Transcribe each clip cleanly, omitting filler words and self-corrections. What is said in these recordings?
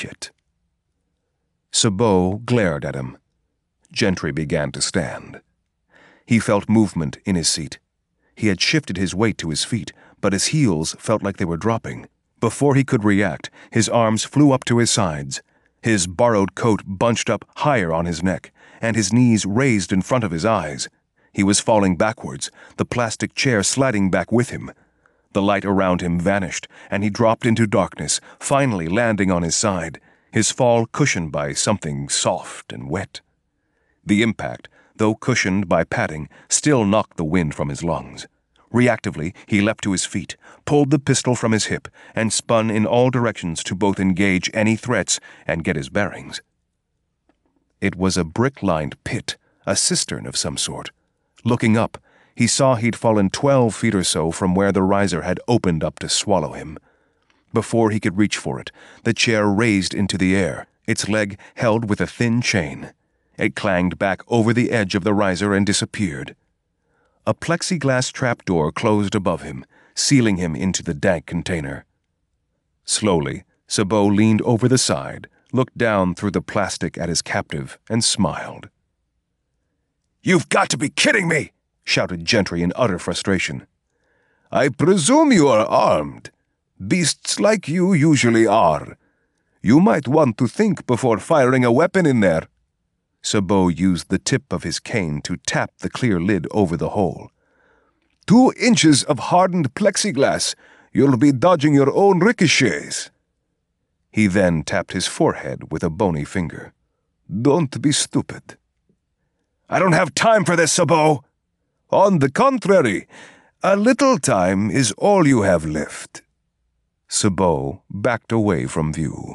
Shit. Sabot glared at him. Gentry began to stand. He felt movement in his seat. He had shifted his weight to his feet, but his heels felt like they were dropping. Before he could react, his arms flew up to his sides. His borrowed coat bunched up higher on his neck, and his knees raised in front of his eyes. He was falling backwards, the plastic chair sliding back with him. The light around him vanished, and he dropped into darkness, finally landing on his side, his fall cushioned by something soft and wet. The impact, though cushioned by padding, still knocked the wind from his lungs. Reactively, he leapt to his feet, pulled the pistol from his hip, and spun in all directions to both engage any threats and get his bearings. It was a brick-lined pit, a cistern of some sort. Looking up, he saw he'd fallen 12 feet or so from where the riser had opened up to swallow him. Before he could reach for it, the chair raised into the air, its leg held with a thin chain. It clanged back over the edge of the riser and disappeared. A plexiglass trapdoor closed above him, sealing him into the dank container. Slowly, Sabot leaned over the side, looked down through the plastic at his captive, and smiled. "You've got to be kidding me!" shouted Gentry in utter frustration. "I presume you are armed. Beasts like you usually are. You might want to think before firing a weapon in there." Sabot used the tip of his cane to tap the clear lid over the hole. 2 inches of hardened plexiglass. You'll be dodging your own ricochets." He then tapped his forehead with a bony finger. "Don't be stupid." "I don't have time for this, Sabot." "On the contrary, a little time is all you have left." Sabot backed away from view.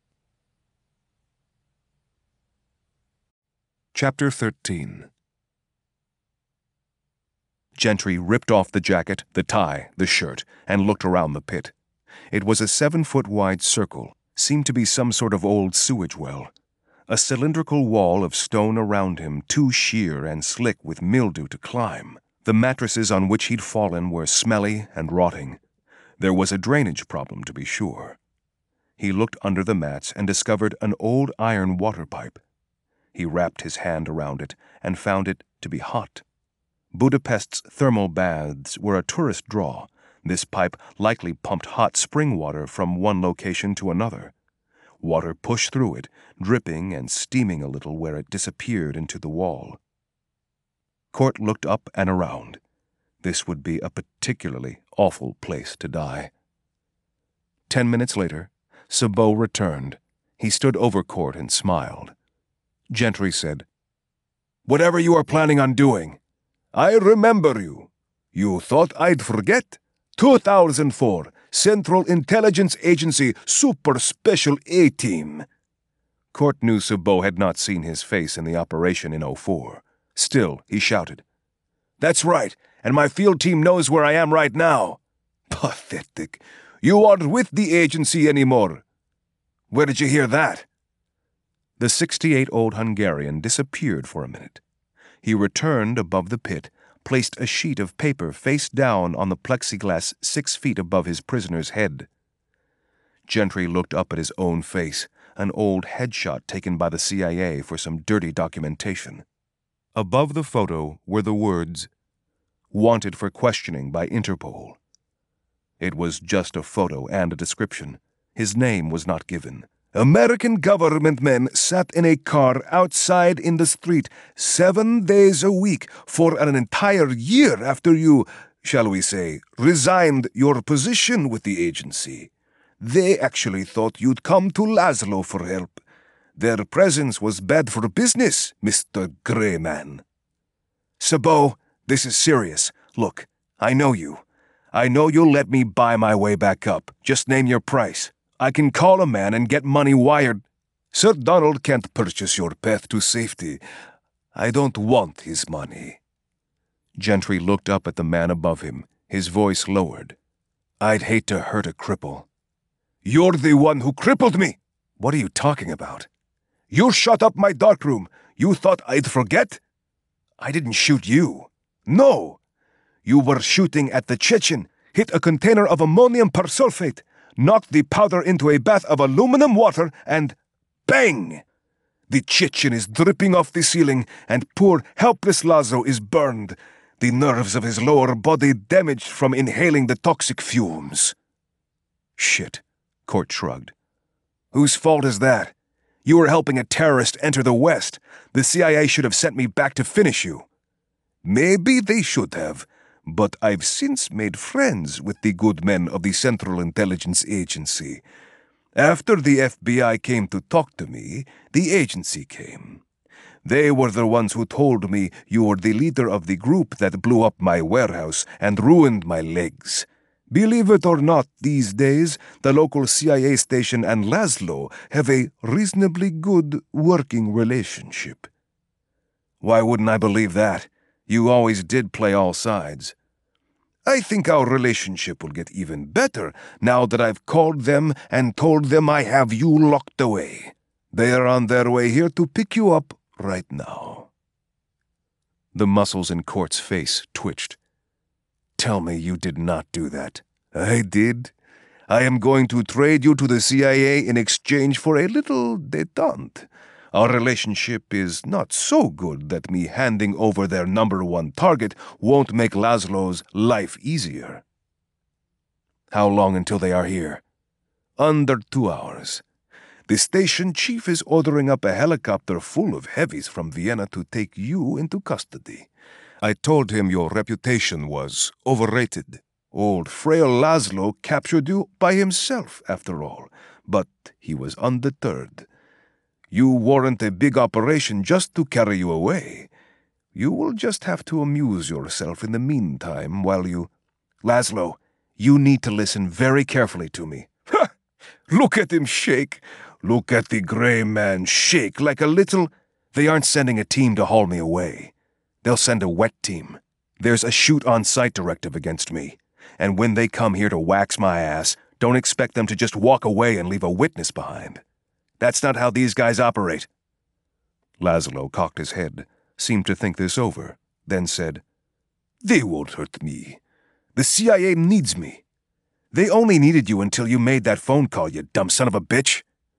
Chapter 13. Gentry ripped off the jacket, the tie, the shirt, and looked around the pit. It was a 7-foot-wide circle, seemed to be some sort of old sewage well. A cylindrical wall of stone around him, too sheer and slick with mildew to climb. The mattresses on which he'd fallen were smelly and rotting. There was a drainage problem, to be sure. He looked under the mats and discovered an old iron water pipe. He wrapped his hand around it and found it to be hot. Budapest's thermal baths were a tourist draw. This pipe likely pumped hot spring water from one location to another. Water pushed through it, dripping and steaming a little where it disappeared into the wall. Court looked up and around. This would be a particularly awful place to die. 10 minutes later, Sabot returned. He stood over Court and smiled. Gentry said, "Whatever you are planning on doing, I remember you. You thought I'd forget? 2004, Central Intelligence Agency Super Special A-Team." Court knew Sabot had not seen his face in the operation in 04. Still, he shouted, "That's right, and my field team knows where I am right now." "Pathetic. You aren't with the agency anymore." "Where did you hear that?" The 68-old Hungarian disappeared for a minute. He returned above the pit, placed a sheet of paper face down on the plexiglass 6 feet above his prisoner's head. Gentry looked up at his own face, an old headshot taken by the CIA for some dirty documentation. Above the photo were the words, "Wanted for questioning by Interpol." It was just a photo and a description. His name was not given. "American government men sat in a car outside in the street 7 days a week for an entire year after you, shall we say, resigned your position with the agency. They actually thought you'd come to Laszlo for help. Their presence was bad for business, Mr. Greyman." "Sabot, this is serious. Look, I know you. I know you'll let me buy my way back up. Just name your price. I can call a man and get money wired." "Sir Donald can't purchase your path to safety. I don't want his money." Gentry looked up at the man above him, his voice lowered. "I'd hate to hurt a cripple." "You're the one who crippled me!" "What are you talking about?" "You shot up my darkroom. You thought I'd forget?" "I didn't shoot you." "No. You were shooting at the Chechen. Hit a container of ammonium persulfate. knocked the powder into a bath of aluminum water, and bang! The Chechen is dripping off the ceiling, and poor, helpless Laszlo is burned, the nerves of his lower body damaged from inhaling the toxic fumes. Shit, Court shrugged. Whose fault is that? You were helping a terrorist enter the West. The CIA should have sent me back to finish you. Maybe they should have, but I've since made friends with the good men of the Central Intelligence Agency. After the FBI came to talk to me, the agency came. They were the ones who told me you were the leader of the group that blew up my warehouse and ruined my legs. Believe it or not, these days, the local CIA station and Laszlo have a reasonably good working relationship. Why wouldn't I believe that? You always did play all sides. I think our relationship will get even better now that I've called them and told them I have you locked away. They are on their way here to pick you up right now. The muscles in Court's face twitched. Tell me you did not do that. I did. I am going to trade you to the CIA in exchange for a little détente. Our relationship is not so good that me handing over their #1 target won't make Laszlo's life easier. How long until they are here? Under 2 hours. The station chief is ordering up a helicopter full of heavies from Vienna to take you into custody. I told him your reputation was overrated. Old frail Laszlo captured you by himself, after all, but he was undeterred. You warrant a big operation just to carry you away. You will just have to amuse yourself in the meantime while you... Laszlo, you need to listen very carefully to me. Ha! Look at him shake. Look at the gray man shake like a little... They aren't sending a team to haul me away. They'll send a wet team. There's a shoot-on-sight directive against me. And when they come here to wax my ass, don't expect them to just walk away and leave a witness behind. That's not how these guys operate. Laszlo cocked his head, seemed to think this over, then said, They won't hurt me. The CIA needs me. They only needed you until you made that phone call, you dumb son of a bitch.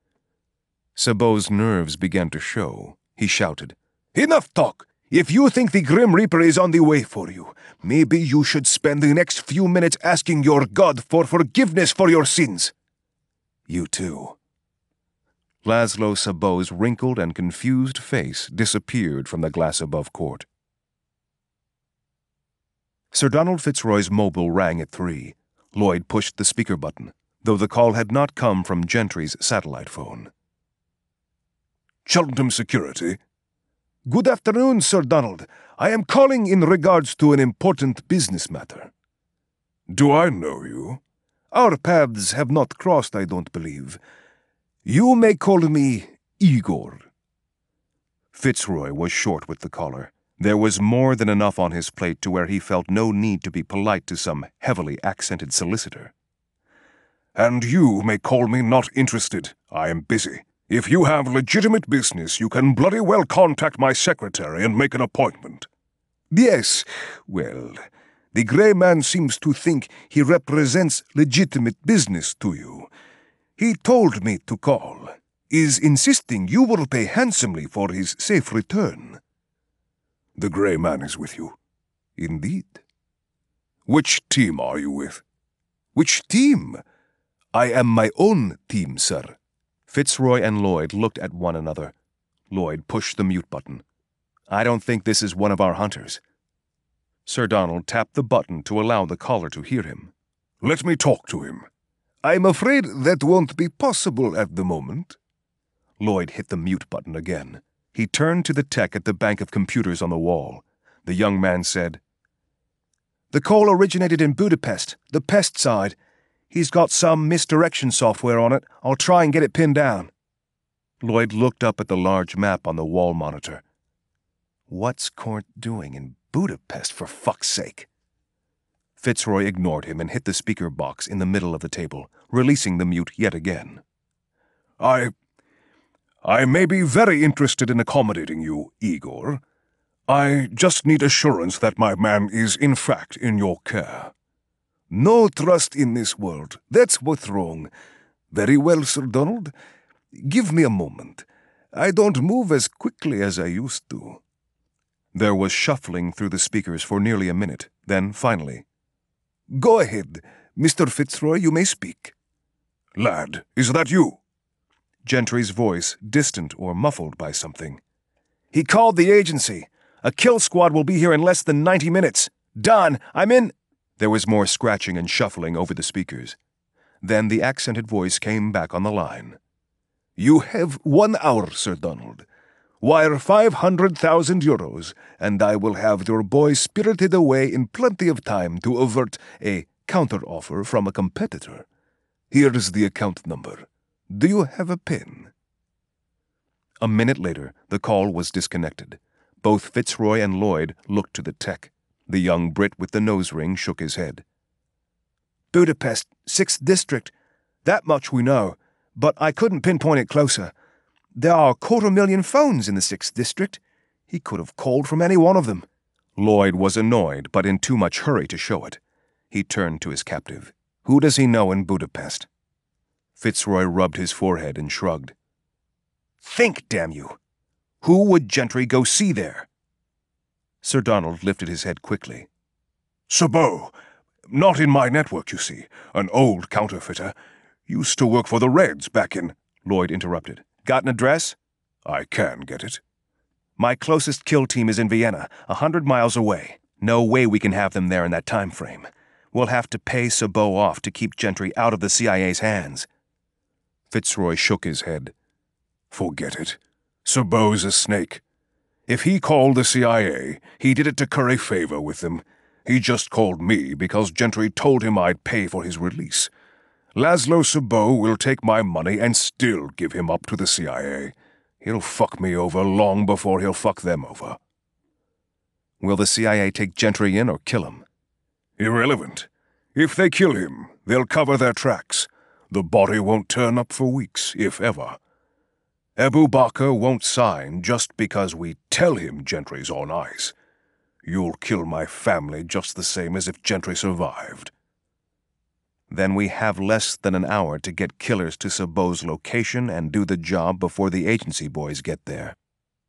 Sabo's nerves began to show. He shouted, Enough talk! If you think the Grim Reaper is on the way for you, maybe you should spend the next few minutes asking your God for forgiveness for your sins. You too. Laszlo Sabo's wrinkled and confused face disappeared from the glass above Court. Sir Donald Fitzroy's mobile rang at 3. Lloyd pushed the speaker button, though the call had not come from Gentry's satellite phone. Cheltenham Security. Good afternoon, Sir Donald. I am calling in regards to an important business matter. Do I know you? Our paths have not crossed, I don't believe. You may call me Igor. Fitzroy was short with the caller. There was more than enough on his plate to where he felt no need to be polite to some heavily accented solicitor. And you may call me not interested. I am busy. If you have legitimate business, you can bloody well contact my secretary and make an appointment. Yes, well, the grey man seems to think he represents legitimate business to you. He told me to call, is insisting you will pay handsomely for his safe return. The grey man is with you. Indeed. Which team are you with? Which team? I am my own team, sir. Fitzroy and Lloyd looked at one another. Lloyd pushed the mute button. I don't think this is one of our hunters. Sir Donald tapped the button to allow the caller to hear him. Let me talk to him. I'm afraid that won't be possible at the moment. Lloyd hit the mute button again. He turned to the tech at the bank of computers on the wall. The young man said, The call originated in Budapest, the pest side. He's got some misdirection software on it. I'll try and get it pinned down. Lloyd looked up at the large map on the wall monitor. What's Court doing in Budapest, for fuck's sake? Fitzroy ignored him and hit the speaker box in the middle of the table, releasing the mute yet again. I may be very interested in accommodating you, Igor. I just need assurance that my man is in fact in your care. No trust in this world. That's what's wrong. Very well, Sir Donald. Give me a moment. I don't move as quickly as I used to. There was shuffling through the speakers for nearly a minute. Then, finally, Go ahead, Mr. Fitzroy, you may speak. Lad, is that you? Gentry's voice, distant or muffled by something. He called the agency. A kill squad will be here in less than 90 minutes. Don, I'm in... There was more scratching and shuffling over the speakers. Then the accented voice came back on the line. You have 1 hour, Sir Donald. Wire 500,000 euros, and I will have your boy spirited away in plenty of time to avert a counteroffer from a competitor. Here is the account number. Do you have a pen? A minute later, the call was disconnected. Both Fitzroy and Lloyd looked to the tech. The young Brit with the nose ring shook his head. Budapest, 6th District. That much we know, but I couldn't pinpoint it closer. There are 250,000 phones in the 6th District. He could have called from any one of them. Lloyd was annoyed, but in too much hurry to show it. He turned to his captive. Who does he know in Budapest? Fitzroy rubbed his forehead and shrugged. Think, damn you! Who would Gentry go see there? Sir Donald lifted his head quickly. Sabot. Not in my network, you see. An old counterfeiter. Used to work for the Reds back in... Lloyd interrupted. Got an address? I can get it. My closest kill team is in Vienna, 100 miles away. No way we can have them there in that time frame. We'll have to pay Sabot off to keep Gentry out of the CIA's hands. Fitzroy shook his head. Forget it. Sabot's a snake. If he called the CIA, he did it to curry favor with them. He just called me because Gentry told him I'd pay for his release. Laszlo Sabot will take my money and still give him up to the CIA. He'll fuck me over long before he'll fuck them over. Will the CIA take Gentry in or kill him? Irrelevant. If they kill him, they'll cover their tracks. The body won't turn up for weeks, if ever. Abu Bakr won't sign just because we tell him Gentry's on ice. You'll kill my family just the same as if Gentry survived. Then we have less than an hour to get killers to Sabot's location and do the job before the agency boys get there.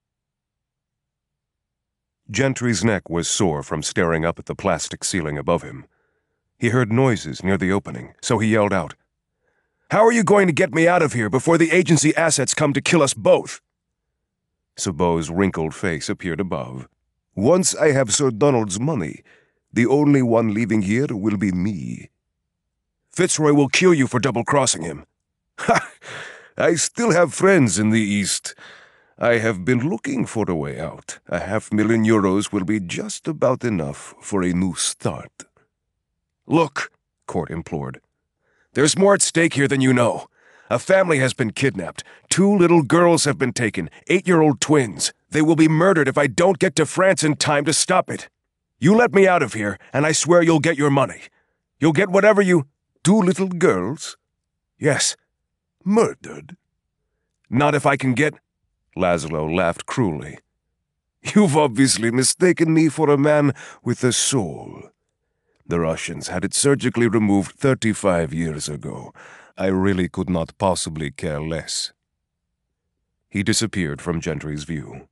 Gentry's neck was sore from staring up at the plastic ceiling above him. He heard noises near the opening, so he yelled out, How are you going to get me out of here before the agency assets come to kill us both? Sabot's wrinkled face appeared above. Once I have Sir Donald's money, the only one leaving here will be me. Fitzroy will kill you for double-crossing him. Ha! I still have friends in the East. I have been looking for a way out. 500,000 euros will be just about enough for a new start. Look, Court implored. There's more at stake here than you know. A family has been kidnapped. 2 little girls have been taken, 8-year-old twins. They will be murdered if I don't get to France in time to stop it. You let me out of here, and I swear you'll get your money. You'll get whatever you... 2 little girls? Yes. Murdered? Not if I can get... Laszlo laughed cruelly. You've obviously mistaken me for a man with a soul. The Russians had it surgically removed 35 years ago. I really could not possibly care less. He disappeared from Gentry's view.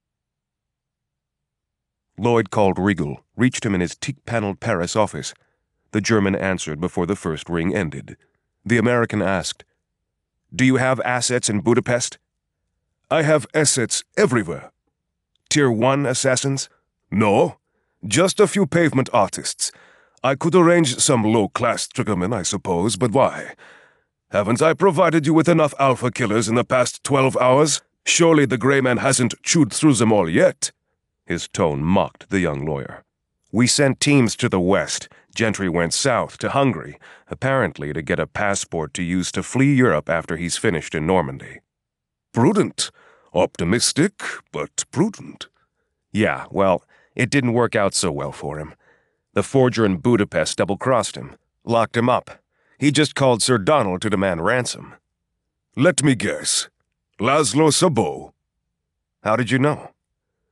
Lloyd called Riegel, reached him in his teak-paneled Paris office. The German answered before the first ring ended. The American asked, Do you have assets in Budapest? I have assets everywhere. Tier 1 assassins? No, just a few pavement artists. I could arrange some low-class triggermen, I suppose, but why? Haven't I provided you with enough alpha killers in the past 12 hours? Surely the gray man hasn't chewed through them all yet. His tone mocked the young lawyer. We sent teams to the west. Gentry went south to Hungary, apparently to get a passport to use to flee Europe after he's finished in Normandy. Prudent. Optimistic, but prudent. Yeah, well, it didn't work out so well for him. The forger in Budapest double-crossed him, locked him up. He just called Sir Donald to demand ransom. Let me guess. Laszlo Sabot. How did you know?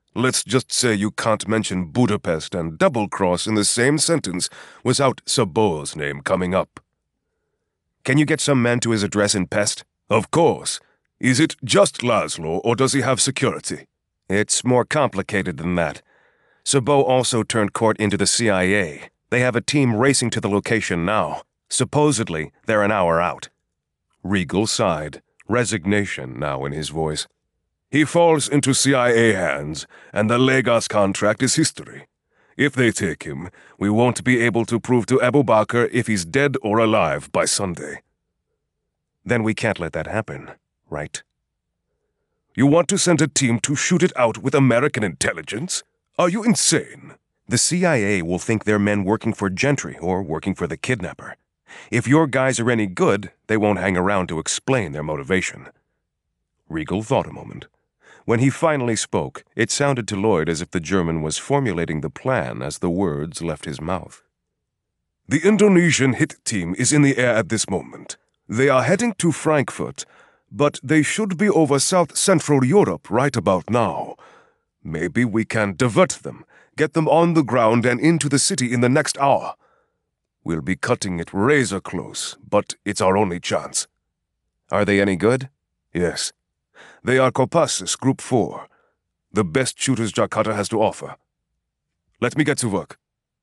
Let's just say you can't mention Budapest and Double Cross in the same sentence without Sabor's name coming up. Can you get some men to his address in Pest? Of course. Is it just Laszlo, or does he have security? It's more complicated than that. Sabot also turned Court into the CIA. They have a team racing to the location now. Supposedly, they're an hour out. Regal sighed, resignation now in his voice. He falls into CIA hands, and the Lagos contract is history. If they take him, we won't be able to prove to Abu Bakr if he's dead or alive by Sunday. Then we can't let that happen, right? You want to send a team to shoot it out with American intelligence? Are you insane? The CIA will think they're men working for Gentry or working for the kidnapper. If your guys are any good, they won't hang around to explain their motivation. Regal thought a moment. When he finally spoke, it sounded to Lloyd as if the German was formulating the plan as the words left his mouth. The Indonesian hit team is in the air at this moment. They are heading to Frankfurt, but they should be over South-Central Europe right about now. Maybe we can divert them, get them on the ground and into the city in the next hour. We'll be cutting it razor close, but it's our only chance. Are they any good? Yes. They are Kopassus Group 4, the best shooters Jakarta has to offer. Let me get to work.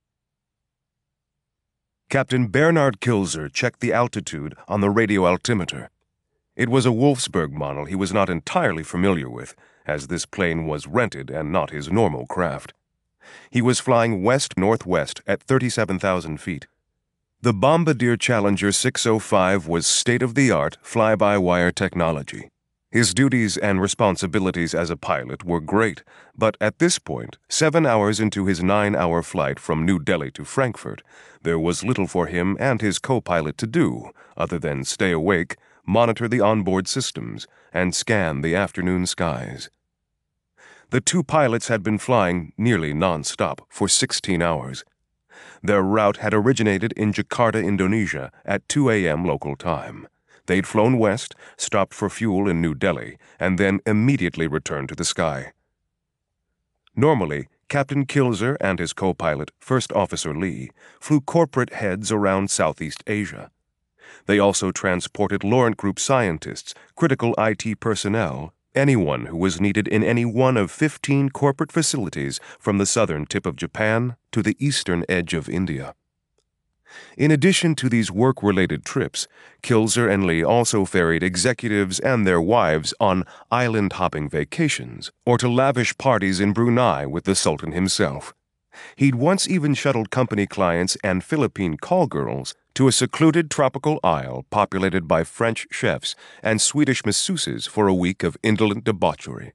Captain Bernard Kilzer checked the altitude on the radio altimeter. It was a Wolfsburg model he was not entirely familiar with, as this plane was rented and not his normal craft. He was flying west-northwest at 37,000 feet. The Bombardier Challenger 605 was state-of-the-art fly-by-wire technology. His duties and responsibilities as a pilot were great, but at this point, 7 hours into his 9-hour flight from New Delhi to Frankfurt, there was little for him and his co-pilot to do, other than stay awake, monitor the onboard systems, and scan the afternoon skies. The two pilots had been flying nearly non-stop for 16 hours. Their route had originated in Jakarta, Indonesia, at 2 a.m. local time. They'd flown west, stopped for fuel in New Delhi, and then immediately returned to the sky. Normally, Captain Kilzer and his co-pilot, First Officer Lee, flew corporate heads around Southeast Asia. They also transported Laurent Group scientists, critical IT personnel, anyone who was needed in any one of 15 corporate facilities from the southern tip of Japan to the eastern edge of India. In addition to these work-related trips, Kilzer and Lee also ferried executives and their wives on island-hopping vacations or to lavish parties in Brunei with the Sultan himself. He'd once even shuttled company clients and Philippine call girls to a secluded tropical isle populated by French chefs and Swedish masseuses for a week of indolent debauchery.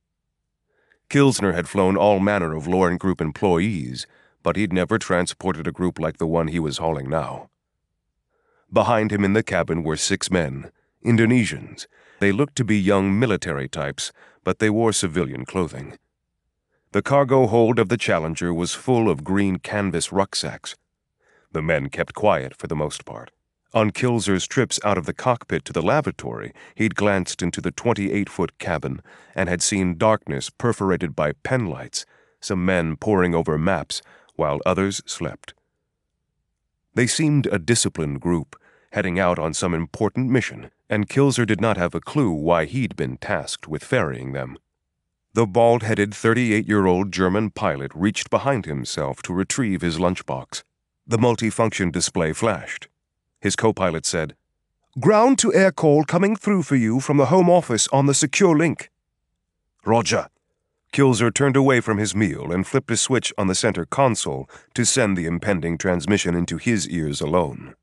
Kilsner had flown all manner of Laurent Group employees, but he'd never transported a group like the one he was hauling now. Behind him in the cabin were 6 men, Indonesians. They looked to be young military types, but they wore civilian clothing. The cargo hold of the Challenger was full of green canvas rucksacks. The men kept quiet for the most part. On Kilzer's trips out of the cockpit to the lavatory, he'd glanced into the 28-foot cabin and had seen darkness perforated by pen lights, some men poring over maps, while others slept. They seemed a disciplined group, heading out on some important mission, and Kilzer did not have a clue why he'd been tasked with ferrying them. The bald-headed 38-year-old German pilot reached behind himself to retrieve his lunchbox. The multifunction display flashed. His co-pilot said, "Ground-to-air call coming through for you from the Home Office on the secure link." "Roger." Kilzer turned away from his meal and flipped a switch on the center console to send the impending transmission into his ears alone.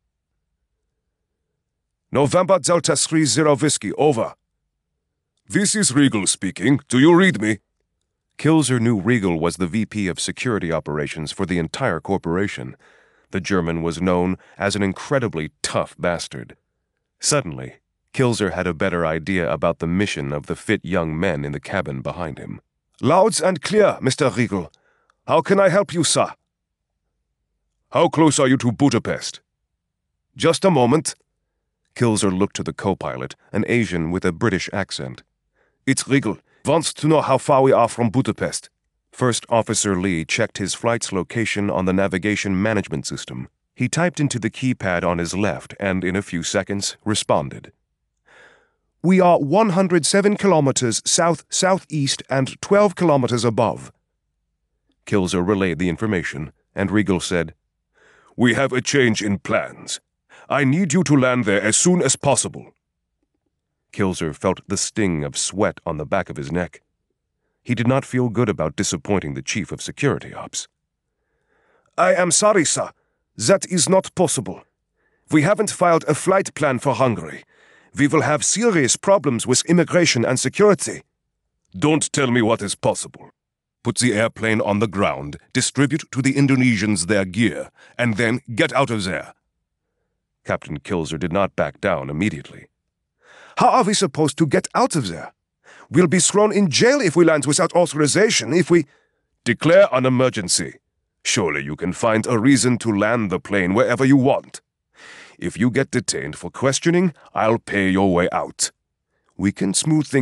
"November Delta 30 Whiskey, over." "This is Regal speaking. Do you read me?" Kilzer knew Regal was the VP of Security Operations for the entire corporation. The German was known as an incredibly tough bastard. Suddenly, Kilzer had a better idea about the mission of the fit young men in the cabin behind him. "Loud and clear, Mr. Regal. How can I help you, sir?" "How close are you to Budapest?" "Just a moment." Kilzer looked to the co-pilot, an Asian with a British accent. "It's Regal. Wants to know how far we are from Budapest." First Officer Lee checked his flight's location on the navigation management system. He typed into the keypad on his left and, in a few seconds, responded. "We are 107 kilometers south-southeast and 12 kilometers above." Kilzer relayed the information, and Regal said, "We have a change in plans. I need you to land there as soon as possible." Kilzer felt the sting of sweat on the back of his neck. He did not feel good about disappointing the Chief of Security Ops. "I am sorry, sir. That is not possible. We haven't filed a flight plan for Hungary. We will have serious problems with immigration and security." "Don't tell me what is possible. Put the airplane on the ground, distribute to the Indonesians their gear, and then get out of there." Captain Kilzer did not back down immediately. "How are we supposed to get out of there? We'll be thrown in jail if we land without authorization, if we—" "Declare an emergency. Surely you can find a reason to land the plane wherever you want. If you get detained for questioning, I'll pay your way out. We can smooth things